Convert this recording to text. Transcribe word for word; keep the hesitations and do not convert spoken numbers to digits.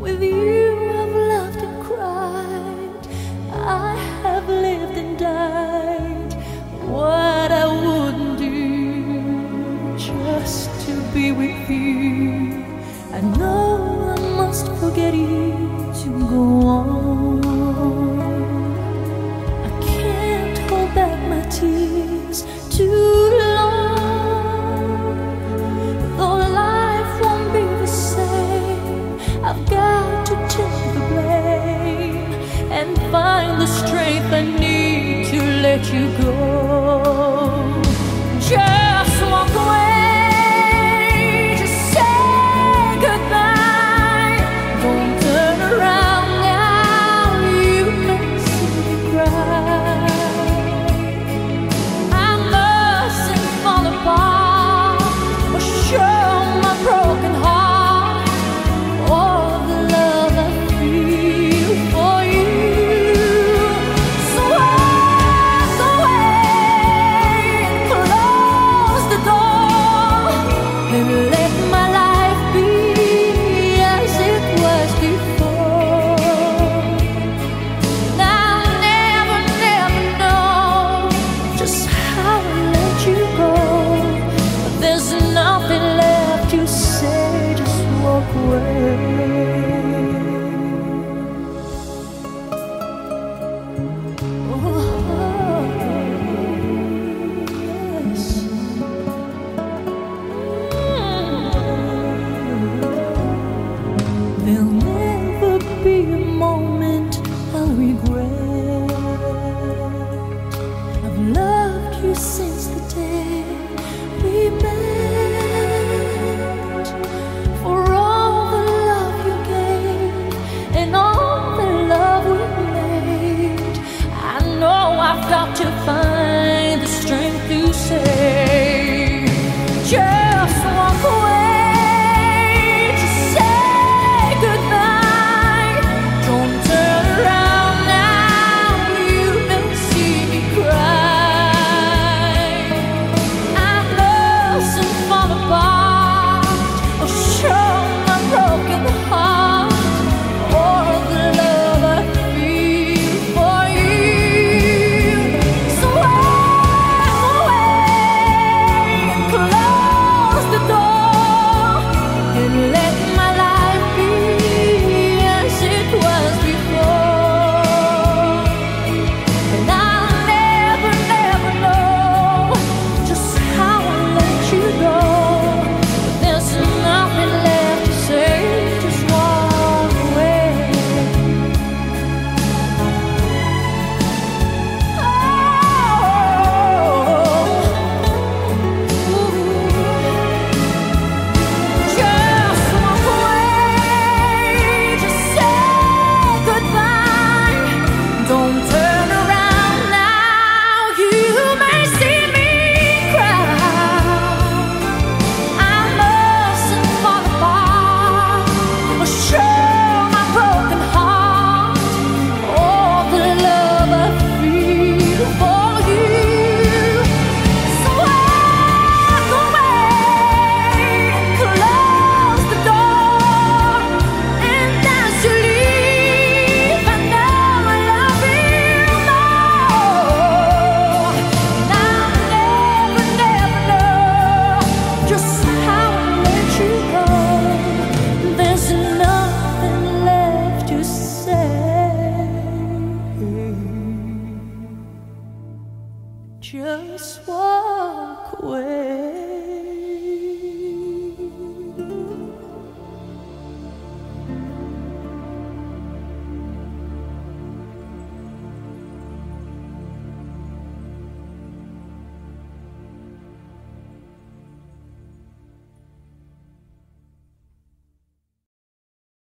With you I've laughed and cried, I have lived and died. What I wouldn't do just to be with you. I know I must forget you to go on. I can't hold back my tears too long. Though life won't be the same, I've got to take the blame and find the strength I need to let you go. Just